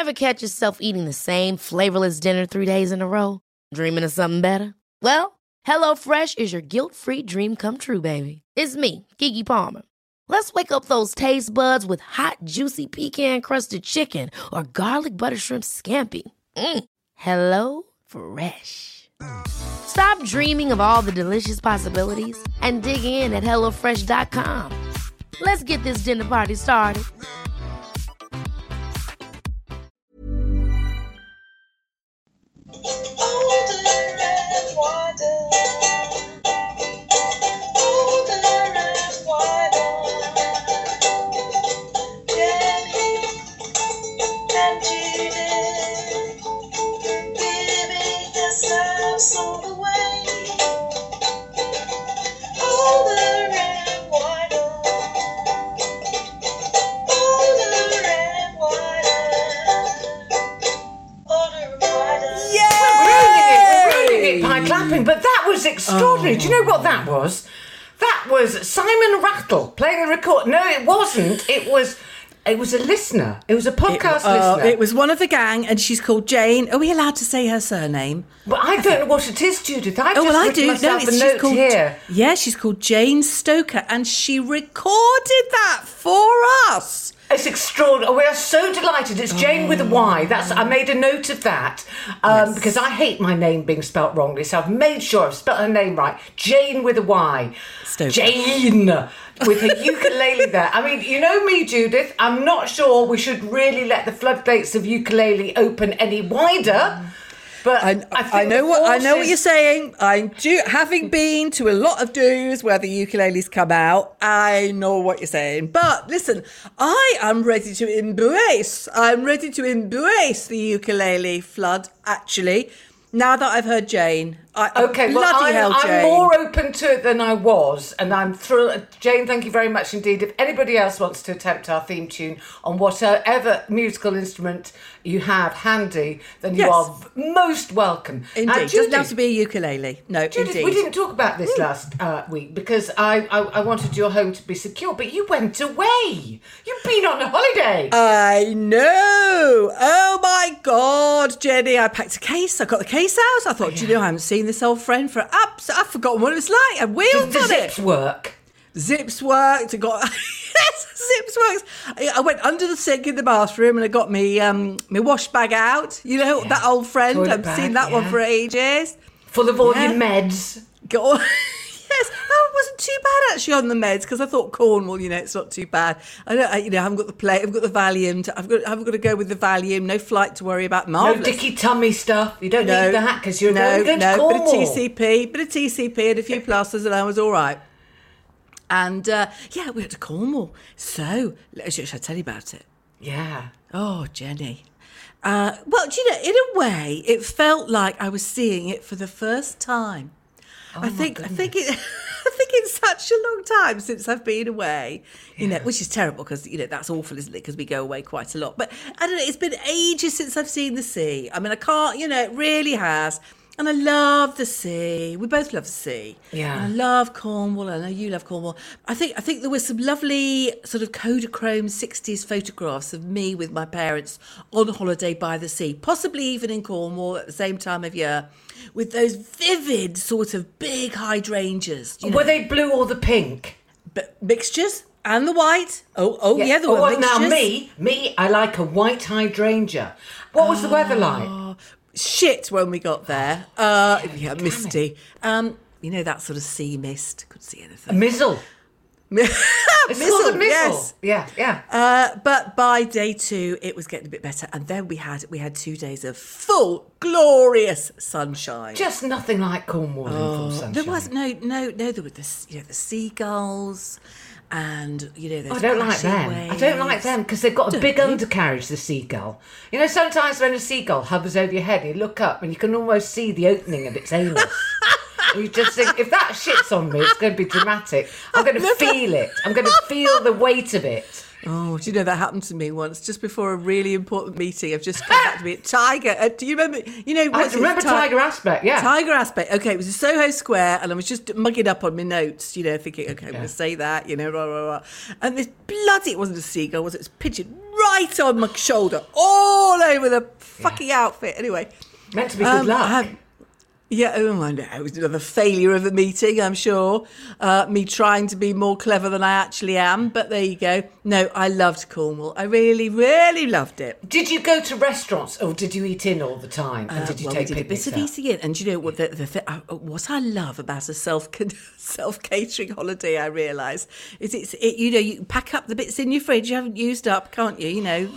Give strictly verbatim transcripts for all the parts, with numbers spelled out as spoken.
Ever catch yourself eating the same flavorless dinner three days in a row? Dreaming of something better? Well, HelloFresh is your guilt-free dream come true, baby. It's me, Keke Palmer. Let's wake up those taste buds with hot, juicy pecan-crusted chicken or garlic butter shrimp scampi. Mm. Hello Fresh. Stop dreaming of all the delicious possibilities and dig in at hello fresh dot com. Let's get this dinner party started. But that was extraordinary. Oh. Do you know what that was? That was Simon Rattle playing a record. No, it wasn't. It was it was a listener. It was a podcast it, uh, listener. It was one of the gang, and she's called Jane. Are we allowed to say her surname? Well, I, I don't think... know what it is, Judith. I've oh, just well, I written do. myself no, a she's note called, here. Yeah, she's called Jane Stoker, and she recorded that for us. It's extraordinary. We are so delighted. It's Jane oh. with a Y. That's I made a note of that um, yes. because I hate my name being spelt wrongly. So I've made sure I've spelt her name right. Jane with a Y. Stoker. Jane with her ukulele there. I mean, you know me, Judith. I'm not sure we should really let the floodgates of ukulele open any wider. But I, I, I know what I know what you're saying. I do, having been to a lot of do's where the ukuleles come out. I know what you're saying. But listen, I am ready to embrace. I'm ready to embrace the ukulele flood. Actually, now that I've heard Jane, I, okay, bloody well, I'm, hell, Jane. I'm more open to it than I was, and I'm thrilled. Jane, thank you very much indeed. If anybody else wants to attempt our theme tune on whatever musical instrument you have handy, then you yes. are most welcome. Indeed, uh, Judith, doesn't have to be a ukulele. No, Judith, indeed. we didn't talk about this last uh, week because I, I I wanted your home to be secure, but you went away. You've been on a holiday. I know. Oh my God, Jenny! I packed a case. I got the case out. I thought, oh, yeah. do you know, I haven't seen this old friend for apps. I've forgotten what it was like. I wheeled Did the on zips it. work? Zips worked. I got yes, zips works. I, I went under the sink in the bathroom and I got me um my wash bag out. You know yeah. that old friend. Toilet I've bag, seen that yeah. one for ages. Full of all yeah. your meds. Go. Yes, that wasn't too bad actually on the meds because I thought Cornwall, you know, it's not too bad. I don't, I, you know, I haven't got the play, I've got the Valium. To, I've got, I've got to go with the Valium. No flight to worry about. Marvellous. No dicky tummy stuff. You don't no, need that because you're no, going no, to Cornwall. Bit of T C P, bit of T C P, and a few plasters, and I was all right. And uh, yeah, we went to Cornwall. So, should I tell you about it? Yeah. Oh, Jenny. Uh, well, do you know, in a way, it felt like I was seeing it for the first time. Oh, I think I think it I think it's such a long time since I've been away, you yeah. know, which is terrible because, you know, that's awful, isn't it? Because we go away quite a lot. But I don't know, it's been ages since I've seen the sea. I mean, I can't, you know, it really has. And I love the sea. We both love the sea. Yeah. And I love Cornwall. I know you love Cornwall. I think I think there were some lovely sort of Kodachrome sixties photographs of me with my parents on holiday by the sea, possibly even in Cornwall at the same time of year, with those vivid sort of big hydrangeas. You know? Were they blue or the pink? But mixtures and the white. Oh, oh yeah, yeah there oh, were well, mixtures. Now me, me, I like a white hydrangea. What was oh. the weather like? Shit when we got there. Uh, yeah, misty. Um, you know, that sort of sea mist. Couldn't see anything. A mizzle. It's mizzle, called a mizzle. Yes. Yeah, yeah. Uh, but by day two, it was getting a bit better, and then we had we had two days of full, glorious sunshine. Just nothing like Cornwall in oh, full sunshine. There was no, no, no. There were the, you know, the seagulls. And, you know, those I don't like them. waves. I don't like them because they've got a don't big you? undercarriage, the seagull. You know, sometimes when a seagull hovers over your head, you look up and you can almost see the opening of its anus. You just think, if that shit's on me, it's going to be dramatic. I'm going to feel it. I'm going to feel the weight of it. Oh, do you know that happened to me once, just before a really important meeting? I've just come back to me. Tiger, uh, do you remember? You know, I remember Ti- Tiger Aspect, yeah. Tiger Aspect. Okay, it was in Soho Square, and I was just mugging up on my notes, you know, thinking, okay, I'm yeah. going to say that, you know, rah, rah, rah. And this bloody, it wasn't a seagull, was it? It was a pigeon right on my shoulder, all over the fucking yeah. outfit. Anyway. Meant to be good um, luck. Have, yeah, oh my no, it was another failure of a meeting, I'm sure. Uh, me trying to be more clever than I actually am, but there you go. No, I loved Cornwall. I really, really loved it. Did you go to restaurants or did you eat in all the time? And uh, did you well, take we did a bit of eating in. And do you know what the, the th- uh, what I love about a self self catering holiday? I realise is it's it. You know, you can pack up the bits in your fridge you haven't used up, can't you? You know,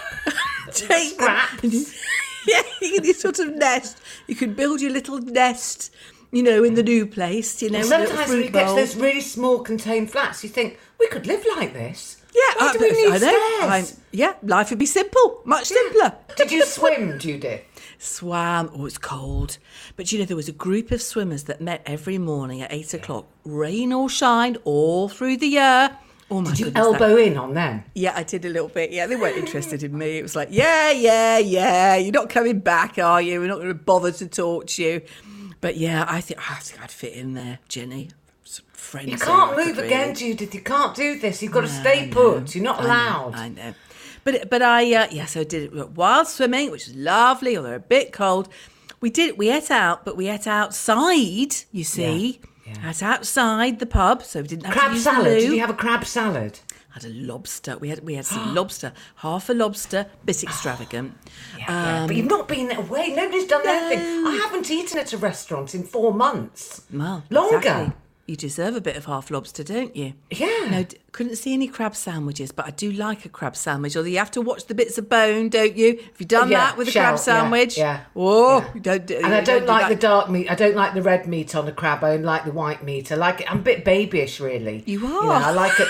take scraps. Yeah, you can sort of nest. You can build your little nest, you know, in the new place, you know. And sometimes when you get to those really small contained flats, you think, we could live like this. Yeah, Why I, do we need I know. stairs? I, yeah, life would be simple, much simpler. Did you swim, Judith? Swam. Oh, it's cold. But, you know, there was a group of swimmers that met every morning at eight o'clock, rain or shine, all through the year. Oh my did you goodness, elbow that... in on them? Yeah, I did a little bit. Yeah, they weren't interested in me. It was like, yeah, yeah, yeah. You're not coming back, are you? We're not going to bother to talk to you. But yeah, I think I think I'd fit in there, Jenny. Friends you can't move really. again, Judith. You can't do this. You've got to no, stay put. You're not I allowed. Know, I know. But but I uh, yes, yeah, so I did it while swimming, which was lovely, although a bit cold. We did we ate out, but we ate outside. You see. Yeah. Yeah. At outside the pub, so we didn't have crab to use salad. the loo. Did you have a crab salad? Had a lobster. We had we had some lobster, half a lobster, bit extravagant. Yeah, um, yeah. But you've not been away. Nobody's done no. anything. I haven't eaten at a restaurant in four months. Well, longer. Exactly. You deserve a bit of half lobster, don't you? Yeah. No, couldn't see any crab sandwiches, but I do like a crab sandwich. Although you have to watch the bits of bone, don't you? Have you done yeah, that with shell, a crab sandwich? Yeah. yeah oh, yeah. You don't do. And I don't, don't like do the dark meat. I don't like the red meat on a crab. I only like the white meat. I like it. I'm a bit babyish, really. You are. You know, I like it.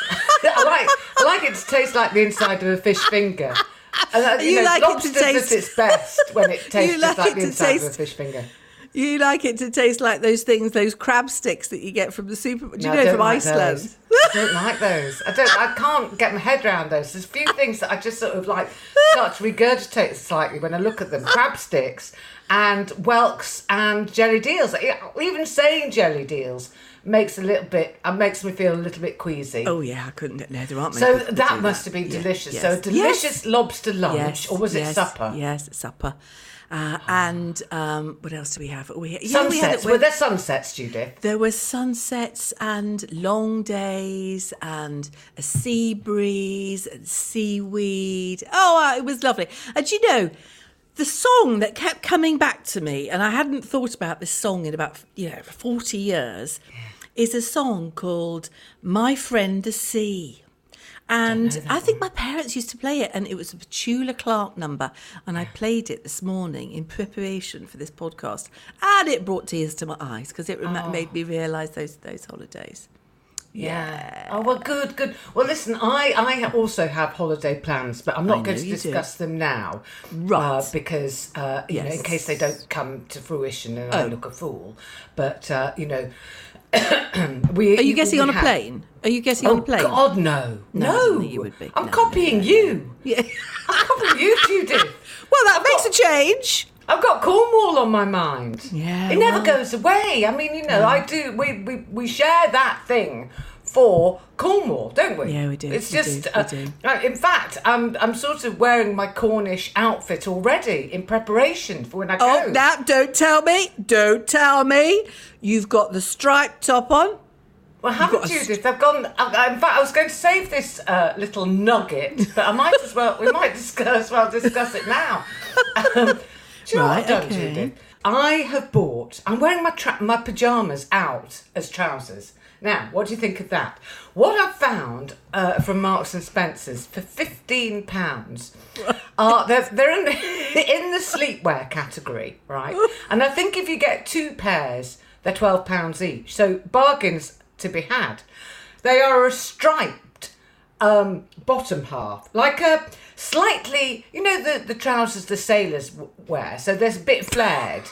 I like. I like it to taste like the inside of a fish finger. And, uh, you, you know, like lobster's it to taste at its best when it tastes like, like the it inside taste... of a fish finger. You like it to taste like those things, those crab sticks that you get from the super. Do you no, know from like Iceland? Those. I don't like those. I don't. I can't get my head around those. There's a few things that I just sort of like start to regurgitate slightly when I look at them. Crab sticks and whelks and jelly deals. Even saying jelly deals makes a little bit. Uh, makes me feel a little bit queasy. Oh yeah, I couldn't. No, there aren't So many. So that must that. have been yeah. delicious. Yes. So a delicious yes. lobster lunch, yes. or was yes. it supper? Yes, supper. Uh, and um, what else do we have? We, yeah, sunsets. We had, Were there sunsets, Judith? There were sunsets and long days and a sea breeze and seaweed. Oh, uh, it was lovely. And you know, the song that kept coming back to me, and I hadn't thought about this song in about you know forty years, yeah. is a song called "My Friend the Sea." And I, I think my parents used to play it, and it was a Petula Clark number, and I played it this morning in preparation for this podcast, and it brought tears to my eyes because it rem- oh. made me realise those those holidays. Yeah. yeah. Oh, well, good, good. Well, listen, I, I also have holiday plans, but I'm not going to discuss do. them now. Right. Uh, because, uh, you yes. know, in case they don't come to fruition and oh. I look a fool. But, uh, you know... we, Are you getting we on a have... plane? Are you getting oh, on a plane? God, no. No. No. I didn't think you would be. I'm no, copying no, no. you. Yeah. I'm copying you, Judith. Well, that I've makes got... a change. I've got Cornwall on my mind. Yeah. It never well. goes away. I mean, you know, yeah. I do. We, we we share that thing for Cornwall, don't we? Yeah, we do. It's we just. Do. Uh, we do. Uh, in fact, I'm I'm sort of wearing my Cornish outfit already in preparation for when I go. Oh, now don't tell me. Don't tell me. You've got the striped top on. Well, haven't you, Judith? I've gone. I, in fact, I was going to save this uh, little nugget, but I might as well. We might discuss. Well, discuss it now. Um, do you know right, what I've done, okay. Judith? I have bought. I'm wearing my tra- my pajamas out as trousers. Now, what do you think of that? What I've found uh, from Marks and Spencer's for fifteen pounds are they're, they're in the, in the sleepwear category, right? And I think if you get two pairs, they're twelve pounds each. So bargains to be had. They are a striped um, bottom half, like a slightly, you know, the, the trousers the sailors w- wear, so there's a bit flared.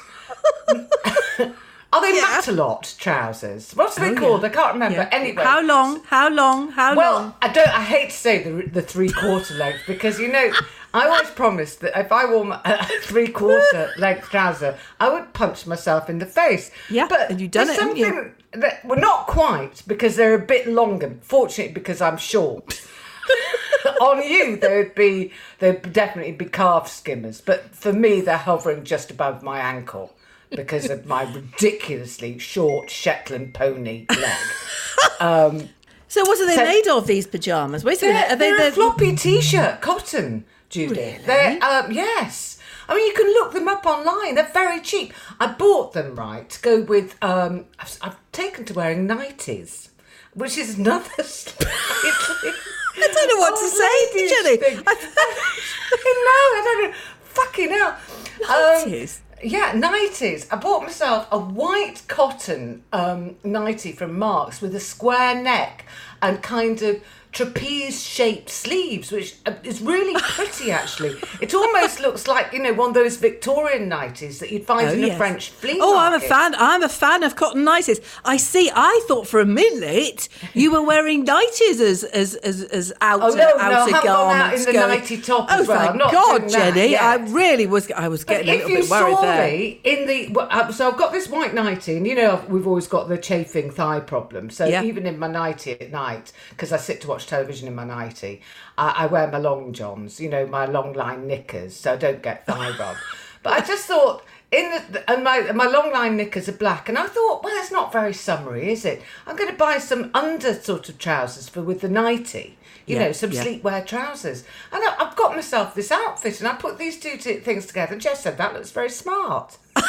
Are they yeah. Matalot trousers? What's they oh, called? Yeah. I can't remember. Yeah. Anyway, how long? How long? How well, long? Well, I don't. I hate to say the the three quarter length because you know I always promised that if I wore a three quarter length trouser, I would punch myself in the face. Yeah, but and you've done there's it, haven't something that well, not quite because they're a bit longer. Fortunately, because I'm short. on you, they'd be they'd definitely be calf skimmers. But for me, they're hovering just above my ankle because of my ridiculously short Shetland pony leg. Um, so, what are they so made of? These pajamas? Wait a minute. they're, Are they they're a the floppy t-shirt, cotton, Judith. Really? They're um, yes. I mean, you can look them up online. They're very cheap. I bought them, right, to go with... Um, I've, I've taken to wearing nighties, which is another slightly... I don't know what to say, Jenny. I no, I don't know. Fucking hell. Nighties? Um, yeah, nighties. I bought myself a white cotton um, nightie from Marks with a square neck and kind of trapeze-shaped sleeves, which is really pretty, actually. It almost looks like, you know, one of those Victorian nighties that you'd find Oh, in yes. a French flea Oh, market. I'm a fan. I'm a fan of cotton nighties. I see. I thought for a minute you were wearing nighties as as as, as outer, Oh, no, no, I outer haven't gone out garments. in the going- nighty top oh, as well. thank I'm not God, doing that Jenny. yet. I really was. I was getting a If little you bit worried saw there. me in the... well, uh, So I've got this white nightie, and you know we've always got the chafing thigh problem. So Yeah. even in my nightie at night, because I sit to watch television in my nightie, I, I wear my long johns, you know, my long line knickers, so I don't get thigh rub. But I just thought... In the, and my my long line knickers are black, and I thought, well, it's not very summery, is it? I'm going to buy some under sort of trousers for with the nightie, you Yeah, know, some yeah. sleepwear trousers. And I, I've got myself this outfit, and I put these two t- things together. And Jess said that looks very smart. I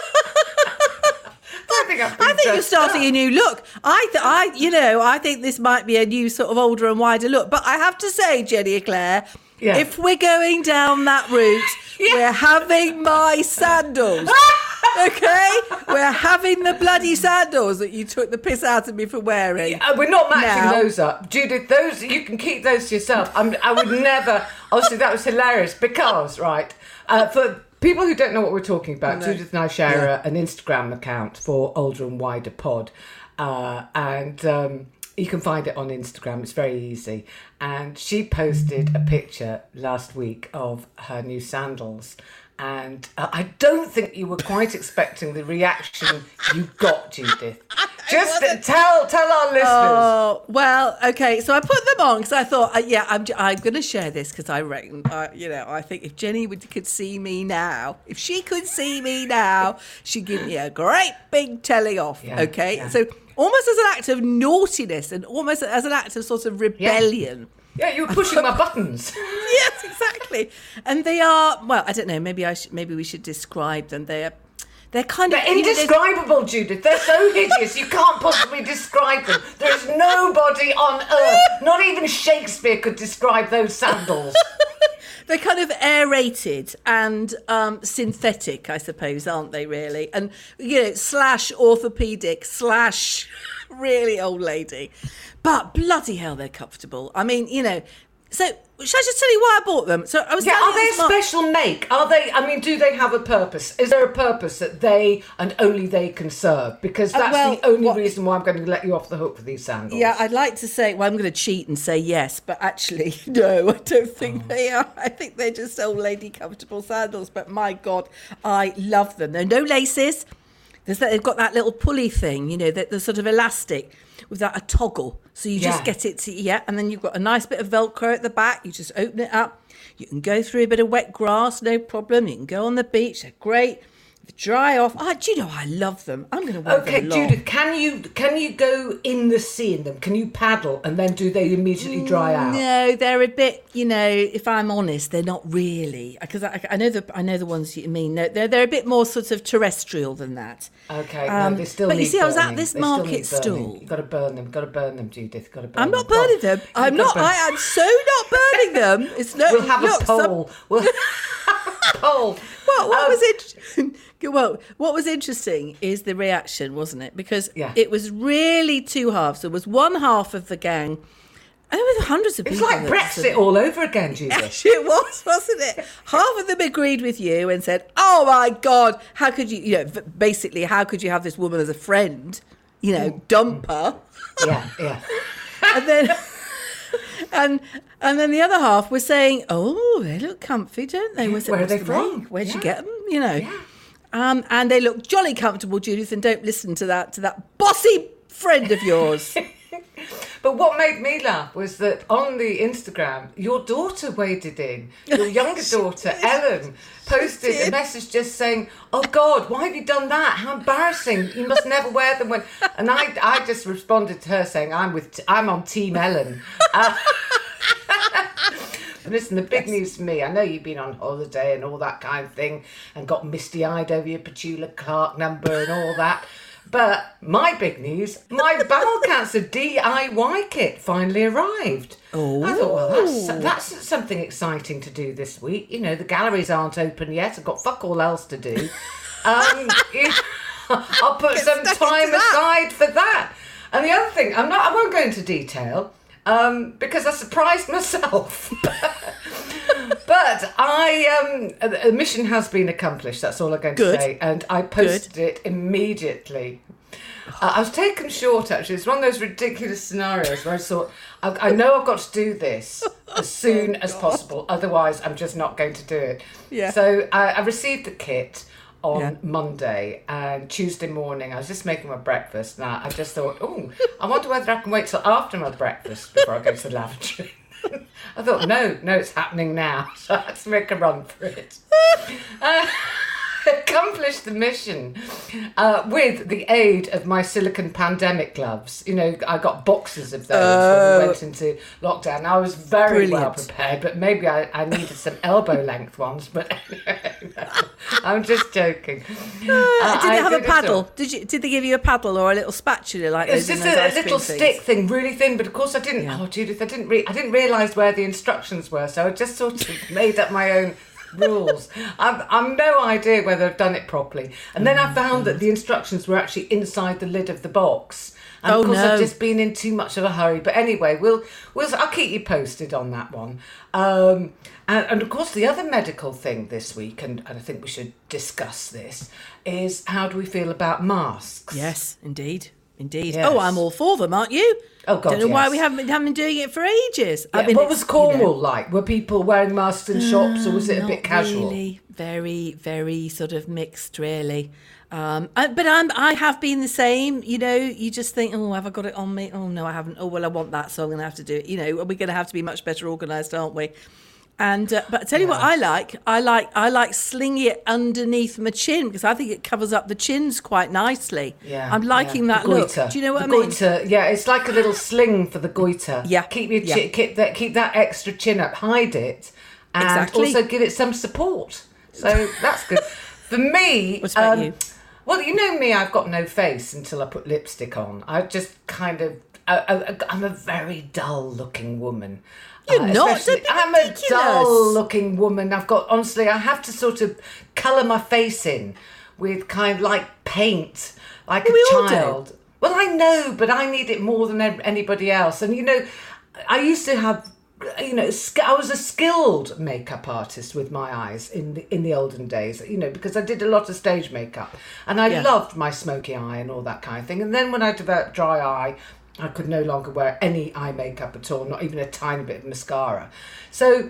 think, I've been I think you're dressed starting up. a new look. I, th- I, you know, I think this might be a new sort of older and wider look. But I have to say, Jenny Eclair, Yeah. if we're going down that route, we're having my sandals. Okay, we're having the bloody sandals that you took the piss out of me for wearing. Uh, we're not matching Now- those up, Judith. Those you can keep those to yourself. I'm, I would never. Obviously, that was hilarious because right uh, for people who don't know what we're talking about, No. Judith and I share a, an Instagram account for Older and Wider Pod, uh, and um, you can find it on Instagram. It's very easy. And she posted a picture last week of her new sandals. And uh, I don't think you were quite expecting the reaction you got, Judith. Just tell tell our listeners. Oh, well, okay. So I put them on because I thought, uh, yeah, I'm, I'm going to share this because I reckon, uh, you know, I think if Jenny would, could see me now, if she could see me now, she'd give me a great big telling off, Yeah, okay? yeah. So almost as an act of naughtiness and almost as an act of sort of rebellion. Yeah, you were pushing my buttons. Yes, exactly. And they are, well, I don't know, maybe I should, maybe we should describe them. They are, they're kind of... They're you know, there's- indescribable, Judith. They're so hideous, you can't possibly describe them. There's nobody on earth, not even Shakespeare, could describe those sandals. They're kind of aerated and um, synthetic, I suppose, aren't they, really? And, you know, slash orthopedic, slash really old lady. But bloody hell, they're comfortable. I mean, you know, so should I just tell you why I bought them? So I was Yeah, standing are they at a this mar- special make? Are they, I mean, do they have a purpose? Is there a purpose that they and only they can serve? Because Uh, that's well, the only what- reason why I'm going to let you off the hook for these sandals. Yeah, I'd like to say, well, I'm going to cheat and say yes, but actually, no, I don't think Oh. they are. I think they're just old lady comfortable sandals, but my God, I love them. There are no laces. There's that, they've got that little pulley thing, you know, that the sort of elastic with that a toggle. So you just Yeah. get it to, yeah, and then you've got a nice bit of Velcro at the back. You just open it up. You can go through a bit of wet grass, no problem. You can go on the beach. They're great. Dry off. Oh, do you know, I love them. I'm going to wear Okay, them long. Judith, can you can you go in the sea in them? Can you paddle and then do they immediately dry out? No, they're a bit. You know, if I'm honest, they're not really because I, I know the I know the ones you mean. No, they're they're a bit more sort of terrestrial than that. Okay, Um, no, they still but need you see, I was at burning. this They still market need burning. stall. You've got to burn them. You've got to burn them, Judith. You've got to burn I'm them. not burning Go on. them. I'm You've got not. to burn- I am so not burning them. It's no. We'll have look, a some- poll. We'll have a poll. What, what Um, was it? Well, what was interesting is the reaction, wasn't it? Because Yeah. it was really two halves. There was one half of the gang, and there were hundreds of It's people. like that sort Brexit of- all over again, Judith. Actually, it was, wasn't it? Half of them agreed with you and said, "Oh my God, how could you? You know, v- basically, how could you have this woman as a friend? You know, dump her." Yeah, yeah. And then, and and then the other half was saying, "Oh, they look comfy, don't they? Was it, Where are what's they the from? make? Where'd Yeah. you get them? You know." Yeah. Um, and they look jolly comfortable, Judith. And don't listen to that to that bossy friend of yours. But what made me laugh was that on the Instagram, your daughter waded in. Your younger daughter, Ellen, posted a message just saying, "Oh God, why have you done that? How embarrassing! You must never wear them." When and I, I just responded to her saying, "I'm with, I'm on Team Ellen." Uh, Listen, the big news for me, I know you've been on holiday and all that kind of thing and got misty-eyed over your Petula Clark number and all that. But my big news, my bowel cancer D I Y kit finally arrived. Oh. I thought, well, that's, that's something exciting to do this week. You know, the galleries aren't open yet. I've got fuck all else to do. Um, you know, I'll put Get some time aside for that. And the other thing, I'm not, I won't go into detail, Um, because I surprised myself. But I, um, a mission has been accomplished, that's all I'm going to Good. say. And I posted Good. it immediately. Uh, I was taken short, actually. It's one of those ridiculous scenarios where I thought, I, I know I've got to do this as soon oh, as possible, otherwise I'm just not going to do it. Yeah. So I, I received the kit on yeah. Monday, and Tuesday morning I was just making my breakfast. Now I just thought, oh, I wonder whether I can wait till after my breakfast before I go to the lavatory. I thought, no, no, it's happening now, so I had to make a run for it. Uh, accomplished the mission uh, with the aid of my silicone pandemic gloves. You know, I got boxes of those uh, when we went into lockdown. I was very brilliant. well prepared, but maybe I, I needed some elbow length ones. But anyway, no, I'm just joking. Uh, uh, did they have a paddle? Did you? Did they give you a paddle or a little spatula like It's those just a, a little stick thing, really thin. But of course, I didn't. Yeah. Oh, Judith, I didn't. Re- I didn't realise where the instructions were, so I just sort of made up my own rules. I've, I've no idea whether I've done it properly. And then I found that the instructions were actually inside the lid of the box. And oh, of course, no. I've just been in too much of a hurry. But anyway, we'll, we'll I'll keep you posted on that one. Um, and, and of course, the other medical thing this week, and, and I think we should discuss this, is how do we feel about masks? Yes, indeed. Indeed. Yes. Oh, I'm all for them, aren't you? Oh, God, Don't know yes. why we haven't been, haven't been doing it for ages. Yeah, I mean, what was Cornwall you know, like? Were people wearing masks in shops, or was it a not bit casual? Really, very, very sort of mixed, really. Um, I, but I'm, I have been the same. You know, you just think, oh, have I got it on me? Oh, no, I haven't. Oh, well, I want that, so I'm going to have to do it. You know, we're going to have to be much better organised, aren't we? And uh, but I tell you yeah. what I like. I like I like slinging it underneath my chin because I think it covers up the chins quite nicely. Yeah, I'm liking yeah. that look. Do you know what the I mean? Goiter, yeah, it's like a little sling for the goiter. Yeah, keep your yeah. chi- keep that keep that extra chin up, hide it, and exactly. also give it some support. So that's good. For me, what about um, you? Well, you know me, I've got no face until I put lipstick on. I just kind of, I, I, I'm a very dull-looking woman. You're uh, not. Don't be I'm ridiculous. a dull-looking woman. I've got, honestly, I have to sort of colour my face in with kind of like paint, like well, a we all child. do. Well, I know, but I need it more than anybody else. And, you know, I used to have, you know, I was a skilled makeup artist with my eyes in the, in the olden days, you know, because I did a lot of stage makeup. And I yeah. loved my smoky eye and all that kind of thing. And then when I developed dry eye, I could no longer wear any eye makeup at all, not even a tiny bit of mascara. So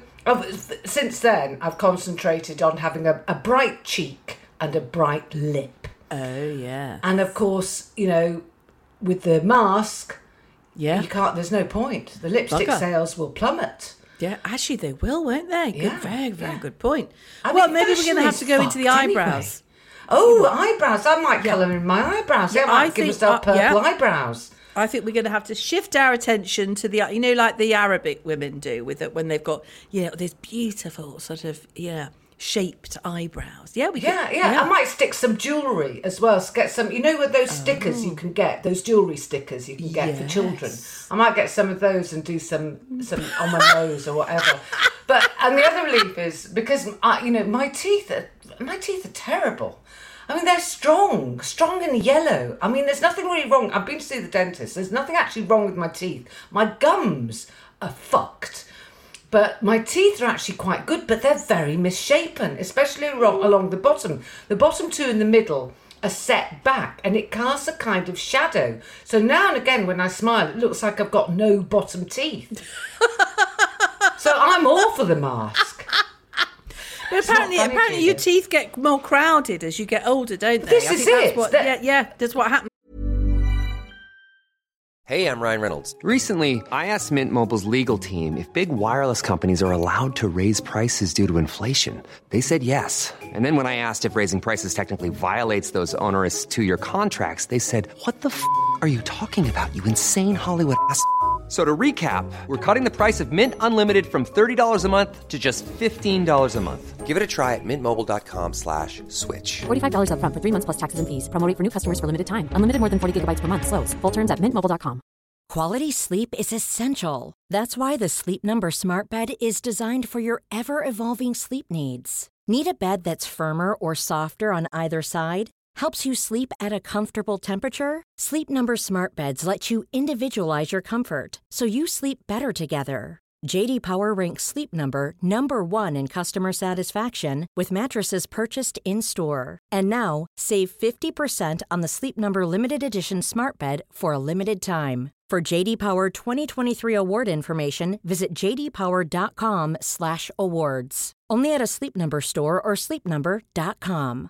since then, I've concentrated on having a, a bright cheek and a bright lip. Oh, yeah. And of course, you know, with the mask, yeah, you can't, there's no point. The lipstick Bugger. sales will plummet. Yeah, actually they will, won't they? Good, Yeah, very, very yeah. good point. I well, mean, maybe we're going to have to go into the fucked eyebrows. Anyway. Oh, eyebrows. I might Yeah. colour in my eyebrows. Yeah, Yeah, I might I give think- myself uh, purple yeah. eyebrows. I think we're going to have to shift our attention to the, you know, like the Arabic women do with it when they've got, you know, this beautiful sort of, yeah, shaped eyebrows. Yeah, we Yeah, could, yeah, I might stick some jewellery as well. Get some, you know, with those stickers you can get, those jewellery stickers you can get for children. Yes. I might get some of those and do some some on my nose or whatever. But and the other relief is because I, you know, my teeth are my teeth are terrible. I mean, they're strong, strong and yellow. I mean, there's nothing really wrong. I've been to see the dentist. There's nothing actually wrong with my teeth. My gums are fucked. But my teeth are actually quite good, but they're very misshapen, especially along, along the bottom. The bottom two in the middle are set back, and it casts a kind of shadow. So now and again, when I smile, it looks like I've got no bottom teeth. So I'm all for the mask. But apparently, funny, apparently your Judith. teeth get more crowded as you get older, don't they? This I is think that's it. What, That- yeah, yeah, that's what happens. Hey, I'm Ryan Reynolds. Recently, I asked Mint Mobile's legal team if big wireless companies are allowed to raise prices due to inflation. They said yes. And then when I asked if raising prices technically violates those onerous two-year contracts, they said, what the f*** are you talking about, you insane Hollywood ass f- So to recap, we're cutting the price of Mint Unlimited from thirty dollars a month to just fifteen dollars a month. Give it a try at mintmobile.com slash switch. forty-five dollars up front for three months plus taxes and fees. Promo rate for new customers for limited time. Unlimited more than forty gigabytes per month. Slows full terms at mint mobile dot com. Quality sleep is essential. That's why the Sleep Number Smart Bed is designed for your ever-evolving sleep needs. Need a bed that's firmer or softer on either side? Helps you sleep at a comfortable temperature? Sleep Number Smart Beds let you individualize your comfort, so you sleep better together. J D Power ranks Sleep Number number one in customer satisfaction with mattresses purchased in-store. And now, save fifty percent on the Sleep Number Limited Edition Smart Bed for a limited time. For J D Power twenty twenty-three award information, visit j d power dot com slash awards. Only at a Sleep Number store or sleep number dot com.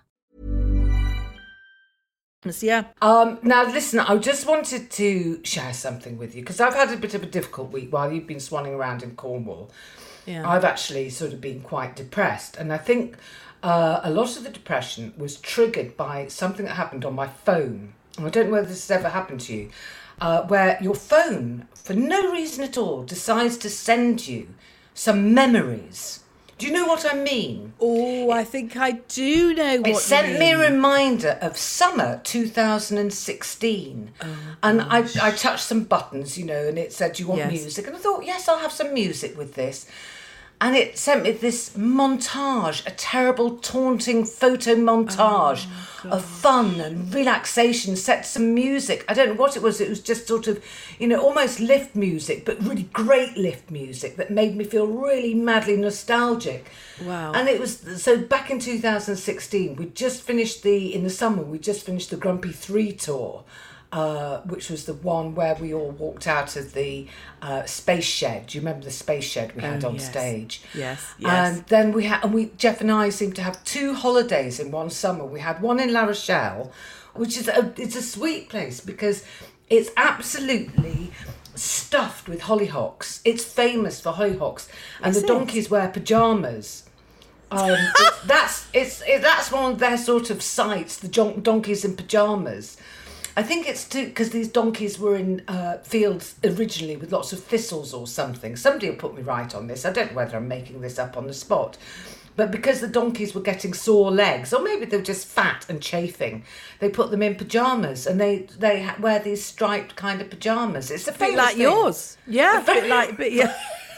Yeah. Um, now, listen, I just wanted to share something with you because I've had a bit of a difficult week while you've been swanning around in Cornwall. Yeah. I've actually sort of been quite depressed. And I think uh, a lot of the depression was triggered by something that happened on my phone. And I don't know whether this has ever happened to you, uh, where your phone, for no reason at all, decides to send you some memories. Do you know what I mean? Oh, I think I do know what It you sent mean. me a reminder of summer two thousand sixteen. Oh, and I, I touched some buttons, you know, and it said, do you want Yes. music? And I thought, yes, I'll have some music with this. And it sent me this montage, a terrible, taunting photo montage Oh, of fun and relaxation, set to some music. I don't know what it was. It was just sort of, you know, almost lift music, but really great lift music that made me feel really madly nostalgic. Wow. And it was, so back in two thousand sixteen, we just finished the, in the summer, we just finished the Grumpy three tour. Uh, which was the one where we all walked out of the uh, space shed. Do you remember the space shed we had Oh, on yes. stage? Yes, yes. And then we had, and we Jeff and I seemed to have two holidays in one summer. We had one in La Rochelle, which is a, it's a sweet place because it's absolutely stuffed with hollyhocks. It's famous for hollyhocks, and Is the it? donkeys wear pajamas. Um, it's, that's it's it, that's one of their sort of sites. The jon- donkeys in pajamas. I think it's because these donkeys were in uh, fields originally with lots of thistles or something. Somebody will put me right on this. I don't know whether I'm making this up on the spot. But because the donkeys were getting sore legs, or maybe they were just fat and chafing, they put them in pyjamas, and they, they ha- wear these striped kind of pyjamas. It's a bit famous like thing. yours. Yeah, a bit like, but yeah.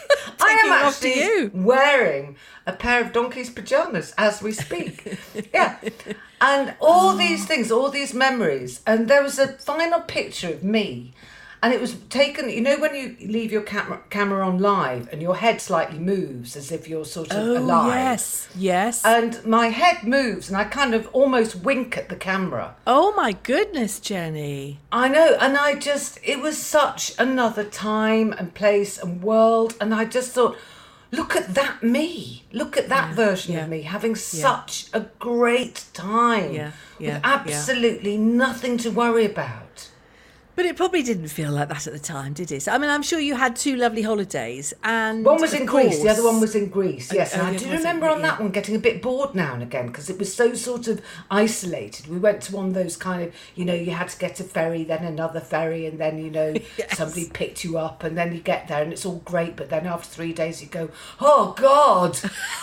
I Taking am after actually you. wearing a pair of donkey's pyjamas as we speak. Yeah. And all these things, all these memories. And there was a final picture of me. And it was taken, you know, when you leave your camera, camera on live and your head slightly moves as if you're sort of Oh, alive. yes, yes. And my head moves and I kind of almost wink at the camera. Oh, my goodness, Jenny. I know, and I just, it was such another time and place and world, and I just thought, look at that me, look at that Yeah, version yeah, of me having such a great time Yeah, yeah, with absolutely nothing to worry about. But it probably didn't feel like that at the time, did it? I mean, I'm sure you had two lovely holidays, and One was of in Greece, the course- other one was in Greece, yes. Oh, And the I other do was in remember Greece, on that yeah. one getting a bit bored now and again because it was so sort of isolated. We went to one of those kind of, you know, you had to get a ferry, then another ferry, and then, you know, Yes. somebody picked you up, and then you get there and it's all great, but then after three days you go, oh, God.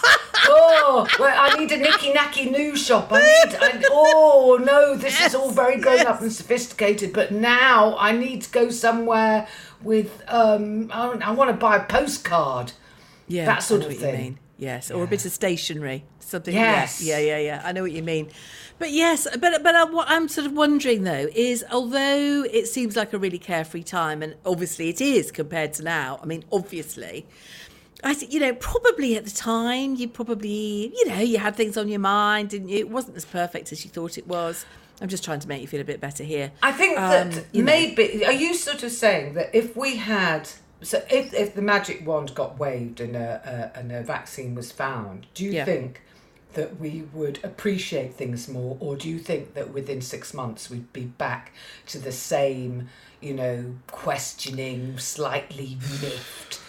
Oh, well, I need a nicky nacky news shop. I need, I, oh no, this Yes, is all very grown up yes. and sophisticated, but now I need to go somewhere with, um, I, I want to buy a postcard. Yeah, that sort I know of what thing. You mean. Yes, or Yeah. a bit of stationery, something. Yes. Yeah, yeah, yeah, yeah. I know what you mean. But yes, but but I, what I'm sort of wondering though is, although it seems like a really carefree time, and obviously it is compared to now. I mean, obviously, I think, you know, probably at the time you probably, you know, you had things on your mind, didn't you? It wasn't as perfect as you thought it was. I'm just trying to make you feel a bit better here. I think Um, that you know. maybe, are you sort of saying that if we had, so if, if the magic wand got waved and a, a, and a vaccine was found, do you Yeah. think that we would appreciate things more, or do you think that within six months we'd be back to the same, you know, questioning, slightly miffed?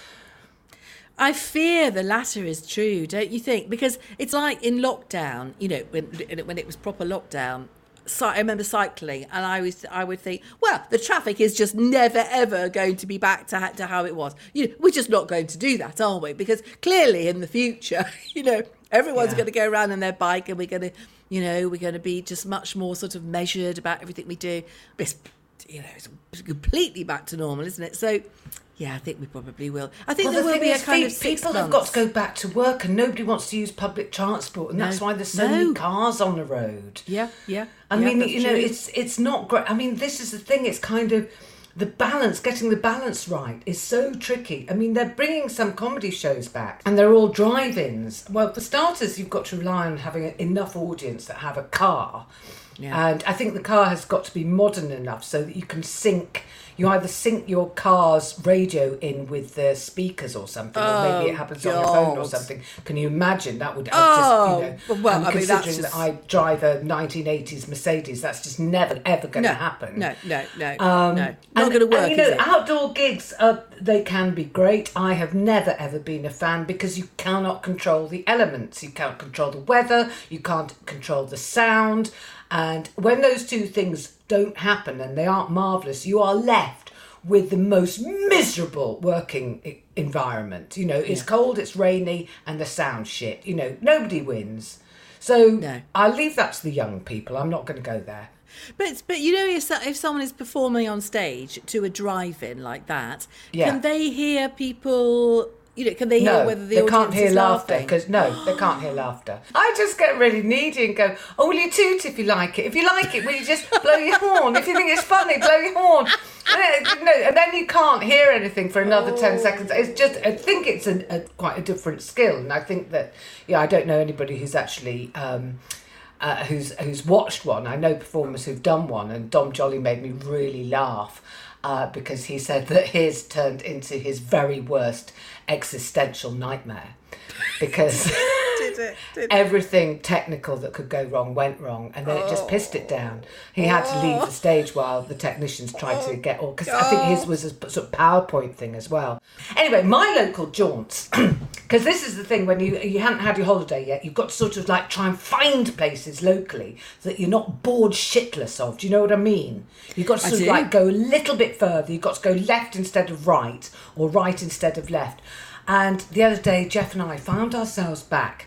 I fear the latter is true, don't you think? Because it's like in lockdown, you know, when when it was proper lockdown. So I remember cycling, and I was I would think, well, the traffic is just never ever going to be back to to how it was. You know, we're just not going to do that, are we? Because clearly in the future, you know, everyone's Yeah. going to go around on their bike, and we're going to, you know, we're going to be just much more sort of measured about everything we do. It's, you know, it's completely back to normal, isn't it? So, yeah, I think we probably will. I think Well, there the will thing be is, a kind pe- of six people have months. got to go back to work, and nobody wants to use public transport, and No. that's why there's so No. many cars on the road. Yeah, yeah. I yeah, mean, that's you know, true. it's it's not great. I mean, this is the thing. It's kind of the balance, getting the balance right is so tricky. I mean, they're bringing some comedy shows back, and they're all drive-ins. Well, for starters, you've got to rely on having enough audience that have a car. Yeah. And I think the car has got to be modern enough so that you can sync. You either sync your car's radio in with the speakers or something, or maybe it happens on your phone or God. something. Can you imagine? That would Oh, just, you know, well, and I mean, that's considering just- that I drive a nineteen eighties Mercedes, that's just never, ever going to no, happen. No, no, no, Um, no. Not and- going to work, and, you know, is it? outdoor gigs, uh, they can be great. I have never, ever been a fan because you cannot control the elements. You can't control the weather. You can't control the sound. And when those two things don't happen and they aren't marvellous, you are left with the most miserable working I- environment. You know, it's cold, it's rainy, and the sound shit. You know, nobody wins. So No. I'll leave that to the young people. I'm not going to go there. But but you know, if so- if someone is performing on stage to a drive-in like that, Yeah. can they hear people? You know, can they hear No, whether the they audience can't hear is laughter laughing? because no, they can't hear laughter. I just get really needy and go, "Oh, will you toot if you like it? If you like it, will you just blow your horn? If you think it's funny, blow your horn." And then, no, and then you can't hear anything for another ten seconds. It's just, I think it's a, a quite a different skill, and I think that, yeah, I don't know anybody who's actually. Um, Uh, who's who's watched one. I know performers who've done one, and Dom Jolly made me really laugh uh, because he said that his turned into his very worst existential nightmare because Did it? Did it? everything technical that could go wrong went wrong, and then it just pissed it down. He had to leave the stage while the technicians tried to get all, because I think his was a sort of PowerPoint thing as well. Anyway, my local jaunts, because this is the thing, when you you haven't had your holiday yet, you've got to sort of like try and find places locally that you're not bored shitless of. Do you know what I mean? You've got to I sort of do. like go a little bit further. You've got to go left instead of right, or right instead of left. And the other day, Jeff and I found ourselves back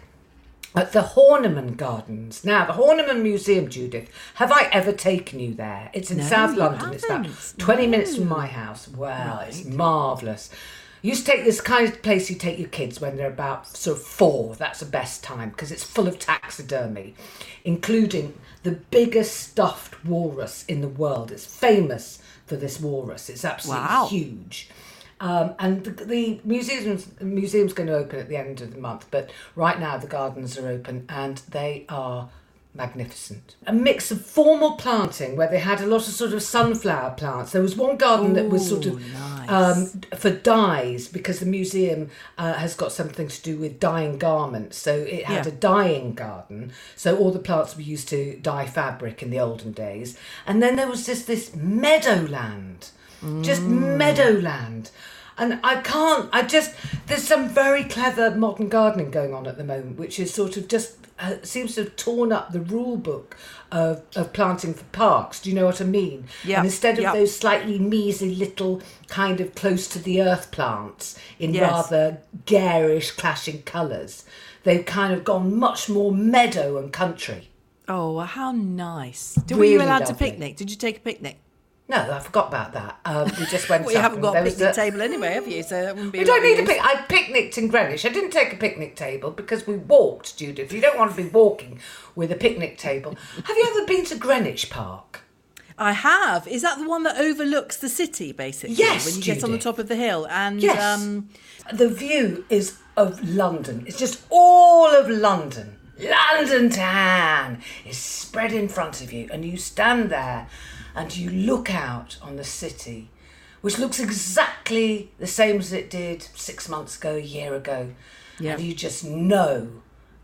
at the Horniman Gardens. Now, the Horniman Museum, Judith, have I ever taken you there? It's in No, South you London. It's about haven't. twenty minutes from my house. Wow, it's marvellous. You used to take this kind of place you take your kids when they're about sort of four. That's the best time because it's full of taxidermy, including the biggest stuffed walrus in the world. It's famous for this walrus. It's absolutely Wow. huge. Um, and the, the museum's, museum's going to open at the end of the month, but right now the gardens are open and they are magnificent. A mix of formal planting where they had a lot of sort of sunflower plants. There was one garden that was sort of Ooh, nice. um, for dyes, because the museum uh, has got something to do with dyeing garments. So it had Yeah. a dyeing garden. So all the plants were used to dye fabric in the olden days. And then there was just this meadowland, just meadowland. And I can't, I just, there's some very clever modern gardening going on at the moment, which is sort of just, uh, seems to have torn up the rule book of, of planting for parks. Do you know what I mean? Yeah, And instead of yeah. those slightly measly little kind of close to the earth plants in Yes. rather garish clashing colours, they've kind of gone much more meadow and country. Oh, well, how nice. Did, were you Really allowed to lovely. picnic? Did you take a picnic? No, I forgot about that. Um, we just went Well, you up haven't and got there a was picnic a- table anyway, have you? So that wouldn't be We don't lot of need a use. pic. I picnicked in Greenwich. I didn't take a picnic table because we walked, Judith. You don't want to be walking with a picnic table. Have you ever been to Greenwich Park? I have. Is that the one that overlooks the city, basically? Yes, When you get on the Judy. top of the hill. And Yes. um, The view is of London. It's just all of London. London town is spread in front of you, and you stand there and you look out on the city, which looks exactly the same as it did six months ago, a year ago. Yeah. And you just know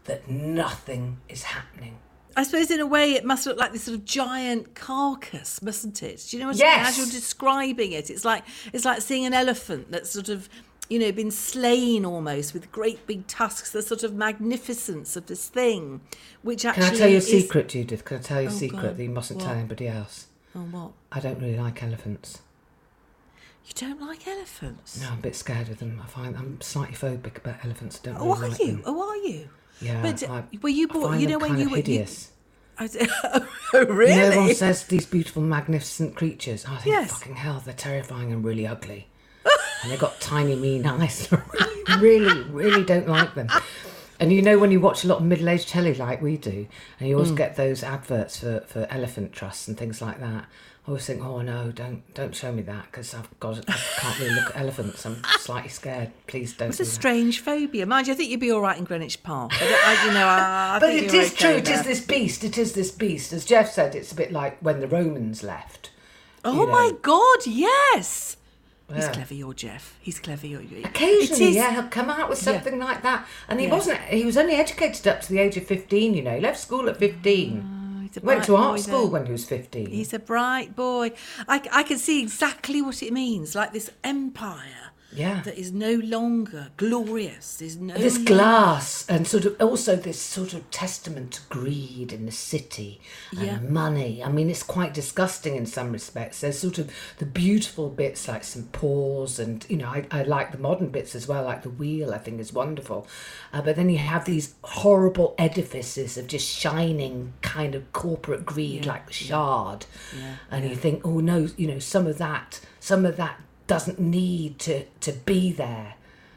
that nothing is happening. I suppose in a way it must look like this sort of giant carcass, mustn't it? Do you know what Yes. I mean? As you're describing it, it's like it's like seeing an elephant that's sort of, you know, been slain almost with great big tusks. The sort of magnificence of this thing, which actually Can I tell you a is... secret, Judith? Can I tell you a Oh, secret God. that you mustn't What? tell anybody else? Oh, what? I don't really like elephants. You don't like elephants? No, I'm a bit scared of them. I find I'm slightly phobic about elephants. I don't Oh, really are like you? them. Oh, are you? Yeah, But I, were you I born? find You them know when kind you of were you, hideous. I was- oh, really? You know, everyone says these beautiful, magnificent creatures. I think, Yes. fucking hell, they're terrifying and really ugly. And they've got tiny, mean eyes. I really, really don't like them. And you know, when you watch a lot of middle-aged telly like we do, and you always Mm. get those adverts for, for elephant trusts and things like that, I always think, oh no, don't don't show me that, because I've got I can't really look at elephants. I'm slightly scared. Please don't. It's do a that. strange phobia. Mind you, I think you'd be all right in Greenwich Park. I, don't- I, you know, I, I But think it you're is okay true. It there. is this beast. It is this beast. As Jeff said, it's a bit like when the Romans left. Oh you my know. God! Yes, he's Yeah. clever. Your Jeff. He's clever. Your Occasionally, It is- yeah, he'll come out with something like that. And he Yeah. wasn't. He was only educated up to the age of fifteen. You know, he left school at fifteen. He's a Went bright to art boy school then. when he was fifteen. He's a bright boy. I, I can see exactly what it means. Like this empire Yeah. that is no longer glorious. Is no This longer- glass, and sort of also this sort of testament to greed in the city and Yeah. money. I mean, it's quite disgusting in some respects. There's sort of the beautiful bits like Saint Paul's, and you know, I, I like the modern bits as well, like the Wheel. I think is wonderful. Uh, but then you have these horrible edifices of just shining kind of corporate greed, like the Shard, and you think, oh no, you know, some of that, some of that doesn't need to to be there.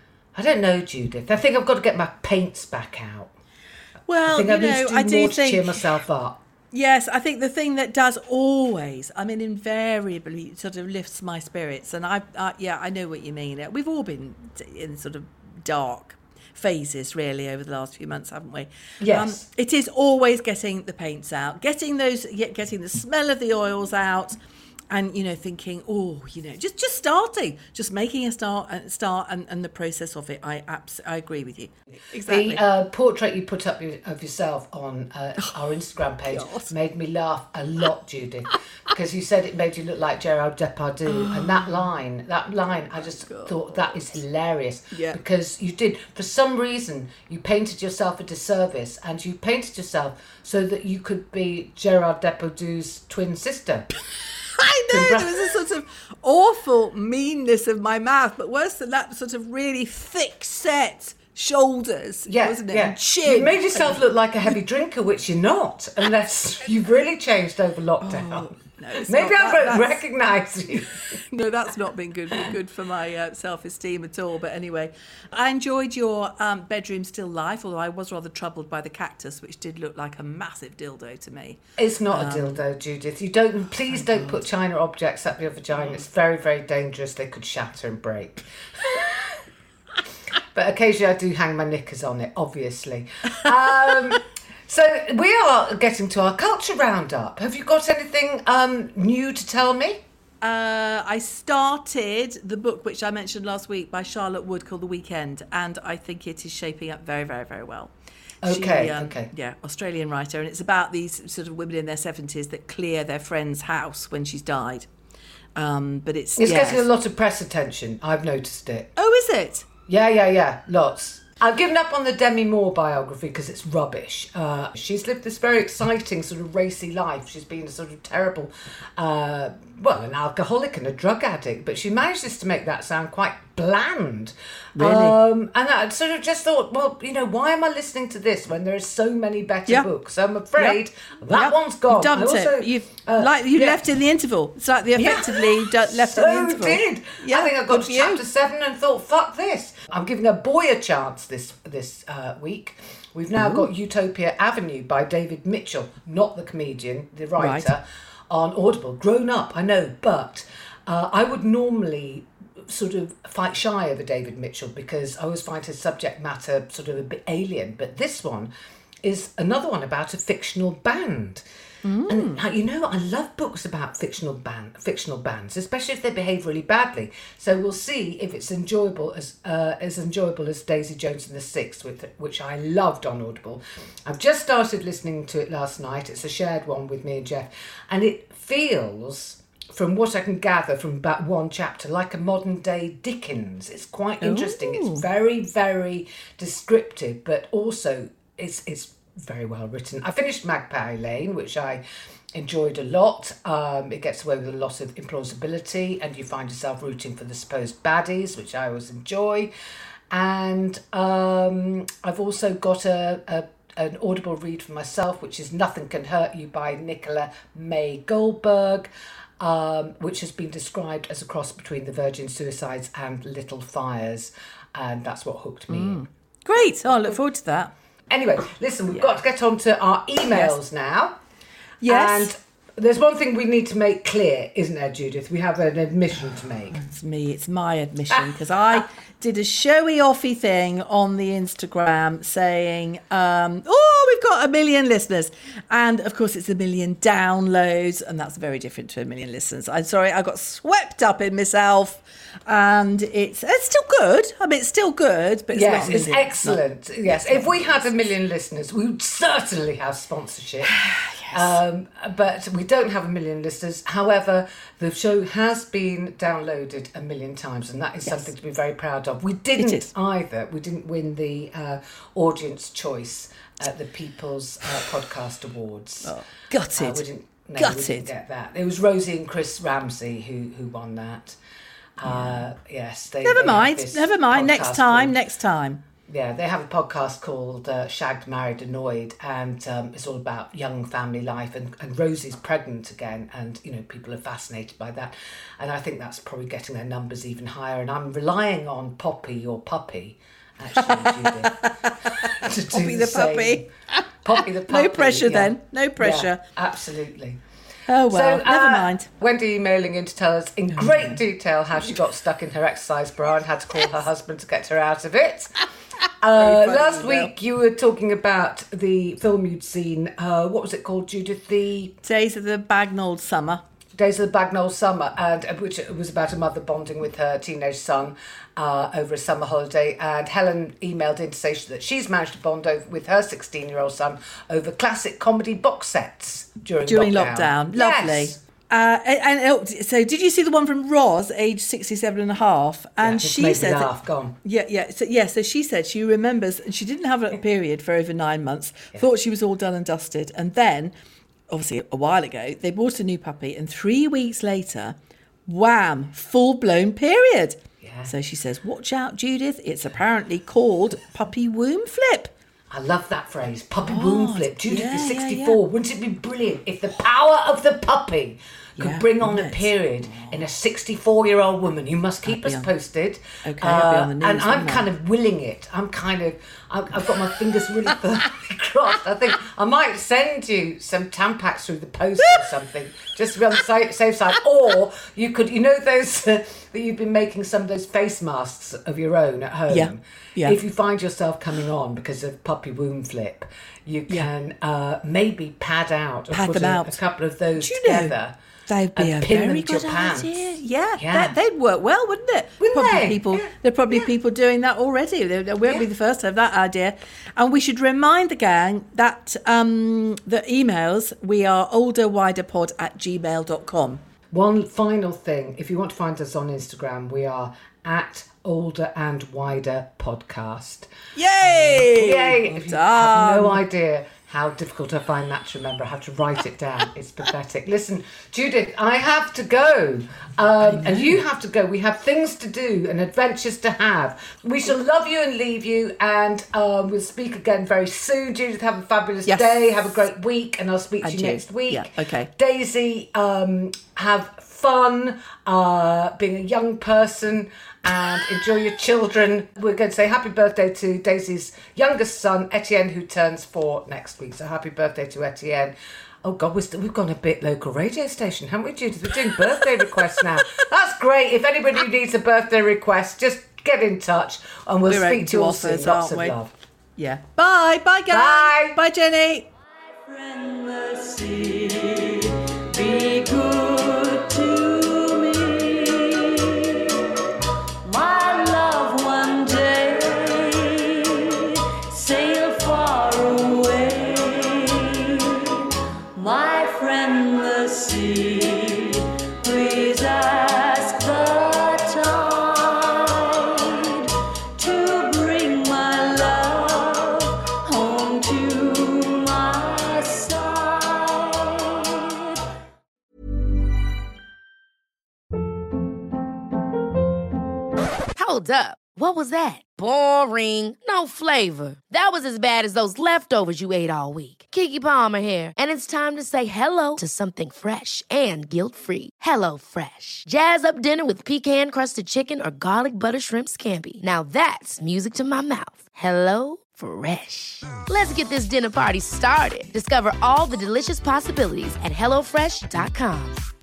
I don't know, Judith. I think I've got to get my paints back out. I Well, think you I need know, to do I more do to cheer think. myself up. Yes, I think the thing that does always, I mean, invariably sort of lifts my spirits. And I, I yeah, I know what you mean. We've all been in sort of dark phases, really, over the last few months, haven't we? Yes. Um, it is always getting the paints out, getting those, get- getting the smell of the oils out. And, you know, thinking, oh, you know, just just starting, just making a start and start and, and the process of it. I abs- I agree with you. Exactly. The uh, portrait you put up of yourself on uh, our Instagram page God. made me laugh a lot, Judith, because you said it made you look like Gerard Depardieu, and that line, that line, I just thought that is hilarious. Yeah. Because you did, for some reason, you painted yourself a disservice, and you painted yourself so that you could be Gerard Depardieu's twin sister. I know, there was a sort of awful meanness of my mouth, but worse than that, sort of really thick set shoulders, Yeah, wasn't it? yeah. And chin. You made yourself look like a heavy drinker, which you're not, unless you've really changed over lockdown. Oh, no, it's Maybe not I that- won't that's- recognise you. No, that's not been good good for my uh, self-esteem at all. But anyway, I enjoyed your um, bedroom still life, although I was rather troubled by the cactus, which did look like a massive dildo to me. It's not Um, a dildo, Judith. You don't. Please don't put china objects up your vagina. It's very, very dangerous. They could shatter and break. But occasionally I do hang my knickers on it, obviously. Um, so we are getting to our culture roundup. Have you got anything um, new to tell me? Uh, I started the book which I mentioned last week by Charlotte Wood called The Weekend, and I think it is shaping up very, very, very well. Okay, She, um, okay. Yeah, Australian writer, and it's about these sort of women in their seventies that clear their friend's house when she's died. Um, but it's It's yes. getting a lot of press attention. I've noticed it. Oh, is it? Yeah, yeah, yeah, lots. I've given up on the Demi Moore biography because it's rubbish. Uh, she's lived this very exciting sort of racy life. She's been a sort of terrible, uh, well, an alcoholic and a drug addict, but she manages to make that sound quite bland. Really? Um, and I sort of just thought, well, you know, why am I listening to this when there are so many better Yeah. books? So I'm afraid Yeah. that Yeah. one's gone. You've dumped I also, it. You've uh, like you yeah. left in the interval. It's like the effectively Yeah. du- left so in the interval. did. Yeah, I think I got good to for you. chapter seven and thought, fuck this. I'm giving a boy a chance this this uh, week. We've now got Utopia Avenue by David Mitchell, not the comedian, the writer, Right. on Audible. Grown up, I know, but uh, I would normally sort of fight shy over David Mitchell because I always find his subject matter sort of a bit alien. But this one is another one about a fictional band. Mm. And uh, you know, I love books about fictional band, fictional bands, especially if they behave really badly. So we'll see if it's enjoyable as uh, as enjoyable as Daisy Jones and the Six, with which I loved on Audible. I've just started listening to it last night. It's a shared one with me and Jeff, and it feels, from what I can gather from about one chapter, like a modern day Dickens. It's quite interesting. Ooh. It's very, very descriptive, but also it's it's. very well written. I finished Magpie Lane, which I enjoyed a lot. Um, it gets away with a lot of implausibility, and you find yourself rooting for the supposed baddies, which I always enjoy. And um, I've also got a, a an Audible read for myself, which is Nothing Can Hurt You by Nicola May Goldberg, um, which has been described as a cross between The Virgin Suicides and Little Fires, and that's what hooked me mm. in. Great. Oh, I look forward to that. Anyway, listen, we've yeah. got to get on to our emails yes. now. Yes. And there's one thing we need to make clear, isn't there, Judith? We have an admission to make. It's me, it's my admission, because I did a showy-offy thing on the Instagram saying, um, oh, we've got a million listeners. And, of course, it's a million downloads, and that's very different to a million listeners. I'm sorry, I got swept up in myself. And it's it's still good. I mean, it's still good, but it's yes, not it's excellent. Not, yes, if we had a million listeners, we would certainly have sponsorship. yes. Um, but we don't have a million listeners. However, the show has been downloaded a million times, and that is yes. something to be very proud of. We didn't either. We didn't win the uh, audience choice at the People's uh, Podcast Awards. Oh, gutted. Uh, we didn't, no, gutted. We didn't get that. It was Rosie and Chris Ramsey who who won that. Uh, yes. They, never they mind. Never mind. Next time. Called, next time. Yeah, they have a podcast called uh, Shagged, Married, Annoyed, and um, it's all about young family life. And, and Rosie's pregnant again, and you know people are fascinated by that. And I think that's probably getting their numbers even higher. And I'm relying on Poppy or Puppy, actually, Judith, to do Poppy the, the puppy. Poppy the puppy. No pressure yeah. then. No pressure. Yeah, absolutely. Oh, well, so, never uh, mind. Wendy emailing in to tell us in great detail how she got stuck in her exercise bra and had to call her husband to get her out of it. Uh, last week you were talking about the film you'd seen. Uh, what was it called, Judith? The Days of the Bagnall Summer. Days of the Bagnall Summer, and uh, which was about a mother bonding with her teenage son uh, over a summer holiday. And Helen emailed in to say that she's managed to bond over with her sixteen-year-old son over classic comedy box sets during, during lockdown. lockdown. Lovely. Yes. Uh, and, and so, did you see the one from Roz, age sixty-seven and a half? And yeah, she made said, me laugh. Go on. Yeah, yeah, so, yeah. So she said she remembers, and she didn't have a period for over nine months. Yeah. Thought she was all done and dusted, and then, obviously, a while ago, they bought a new puppy, and three weeks later, wham, full blown period. Yeah. So she says, "Watch out, Judith! It's apparently called puppy womb flip." I love that phrase, puppy oh, womb flip. Judith yeah, is sixty-four. Yeah, yeah. Wouldn't it be brilliant if the power of the puppy could yeah, bring on it. a period in a sixty-four-year-old woman? You must keep us on, posted. Okay, uh, I'll be on the news. And I'm kind of willing it. I'm kind of, I've, I've got my fingers really firmly crossed. I think I might send you some Tampax through the post or something, just to be on the safe, safe side. Or you could, you know those uh, that you've been making some of those face masks of your own at home. Yeah. Yeah. If you find yourself coming on because of puppy womb flip, you can yeah. uh, maybe pad out or pad put them a, out. a couple of those Do you together. Know, they'd be and a pin very them to good your pants. idea. Yeah, yeah. That, they'd work well, wouldn't it? Wouldn't probably they? People, yeah. There are probably yeah. people doing that already. They, they won't yeah. be the first to have that idea. And we should remind the gang that um, the emails, we are olderwiderpod at gmail dot com. One final thing, if you want to find us on Instagram, we are at Older and Wider Podcast. Yay! Yay! If you have no idea how difficult I find that to remember, I have to write it down. It's pathetic. Listen, Judith, I have to go. Um, and you have to go. We have things to do and adventures to have. We shall love you and leave you, and um, we'll speak again very soon. Judith, have a fabulous yes. day. Have a great week, and I'll speak and to you, you next week. Yeah, okay. Daisy, um, have fun uh, being a young person and enjoy your children. We're going to say happy birthday to Daisy's youngest son, Etienne, who turns four next week. So happy birthday to Etienne. Oh, God, we're still, we've gone a bit local radio station, haven't we, Judith? We're doing birthday requests now. That's great. If anybody needs a birthday request, just get in touch and we'll We're speak to you all soon. offers, Lots of we? love. Yeah. Bye. Bye, guys. Bye. Bye, Jenny. Friend the sea, be good to me. My love, one day sail far away. My friend the sea, please ask the tide to bring my love home to my side. Hold up. What was that? Boring. No flavor. That was as bad as those leftovers you ate all week. Keke Palmer here, and it's time to say hello to something fresh and guilt-free. Hello Fresh. Jazz up dinner with pecan-crusted chicken or garlic butter shrimp scampi. Now that's music to my mouth. Hello Fresh. Let's get this dinner party started. Discover all the delicious possibilities at hello fresh dot com.